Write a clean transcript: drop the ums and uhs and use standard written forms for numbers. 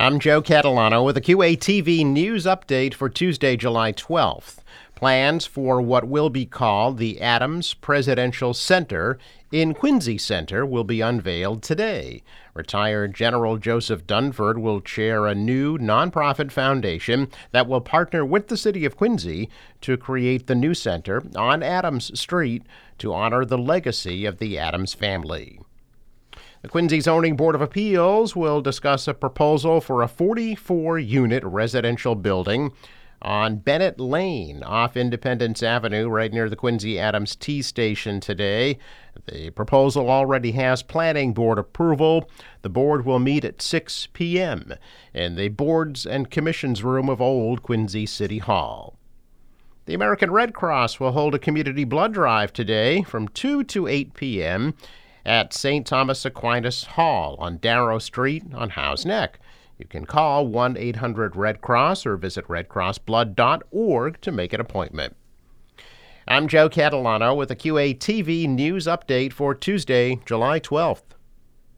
I'm Joe Catalano with a QATV news update for Tuesday, July 12th. Plans for what will be called the Adams Presidential Center in Quincy Center will be unveiled today. Retired General Joseph Dunford will chair a new nonprofit foundation that will partner with the city of Quincy to create the new center on Adams Street to honor the legacy of the Adams family. The Quincy Zoning Board of Appeals will discuss a proposal for a 44-unit residential building on Bennett Lane off Independence Avenue right near the Quincy Adams T Station today. The proposal already has planning board approval. The board will meet at 6 p.m. in the Boards and Commissions room of Old Quincy City Hall. The American Red Cross will hold a community blood drive today from 2 to 8 p.m. at St. Thomas Aquinas Hall on Darrow Street on Howe's Neck. You can call 1-800-RED-CROSS or visit redcrossblood.org to make an appointment. I'm Joe Catalano with a QATV news update for Tuesday, July 12th.